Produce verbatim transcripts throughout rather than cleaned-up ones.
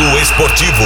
Giro Esportivo.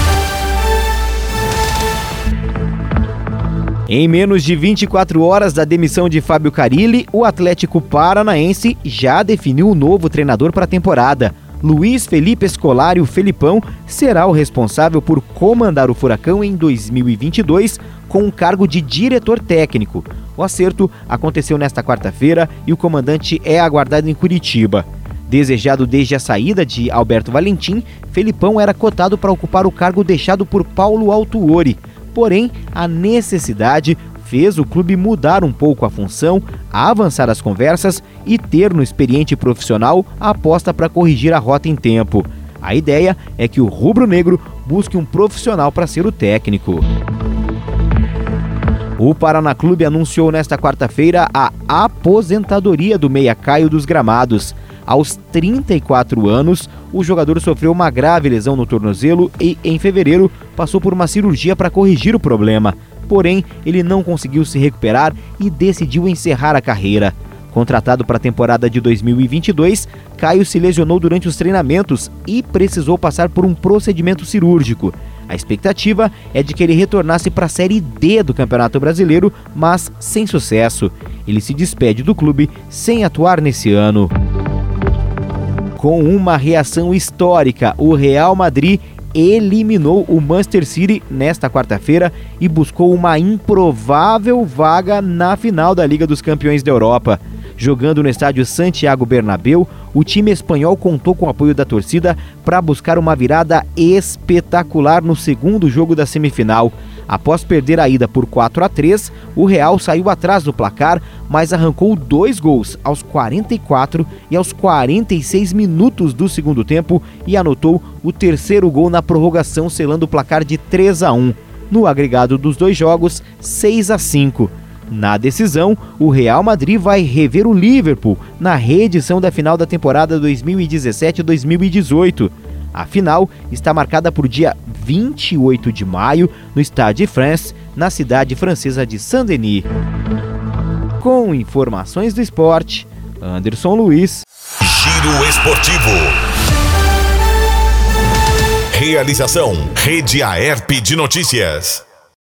Em menos de vinte e quatro horas da demissão de Fábio Carille, o Atlético Paranaense já definiu o novo treinador para a temporada. Luiz Felipe Scolari, o Felipão, será o responsável por comandar o Furacão em dois mil e vinte e dois com o cargo de diretor técnico. O acerto aconteceu nesta quarta-feira e o comandante é aguardado em Curitiba. Desejado desde a saída de Alberto Valentim, Felipão era cotado para ocupar o cargo deixado por Paulo Autuori. Porém, a necessidade fez o clube mudar um pouco a função, avançar as conversas e ter no experiente profissional a aposta para corrigir a rota em tempo. A ideia é que o rubro-negro busque um profissional para ser o técnico. O Paraná Clube anunciou nesta quarta-feira a aposentadoria do meia Caio dos Gramados. Aos trinta e quatro anos, o jogador sofreu uma grave lesão no tornozelo e, em fevereiro, passou por uma cirurgia para corrigir o problema. Porém, ele não conseguiu se recuperar e decidiu encerrar a carreira. Contratado para a temporada de dois mil e vinte e dois, Caio se lesionou durante os treinamentos e precisou passar por um procedimento cirúrgico. A expectativa é de que ele retornasse para a Série D do Campeonato Brasileiro, mas sem sucesso. Ele se despede do clube sem atuar nesse ano. Com uma reação histórica, o Real Madrid eliminou o Manchester City nesta quarta-feira e buscou uma improvável vaga na final da Liga dos Campeões da Europa. Jogando no estádio Santiago Bernabéu, o time espanhol contou com o apoio da torcida para buscar uma virada espetacular no segundo jogo da semifinal. Após perder a ida por quatro a três, o Real saiu atrás do placar, mas arrancou dois gols aos quarenta e quatro e aos quarenta e seis minutos do segundo tempo e anotou o terceiro gol na prorrogação, selando o placar de três a um. No agregado dos dois jogos, seis a cinco. Na decisão, o Real Madrid vai rever o Liverpool na reedição da final da temporada dois mil e dezessete dois mil e dezoito. A final está marcada por dia vinte e oito de maio no Stade de France, na cidade francesa de Saint-Denis. Com informações do esporte, Anderson Luiz. Giro Esportivo. Realização: Rede Aerp de Notícias.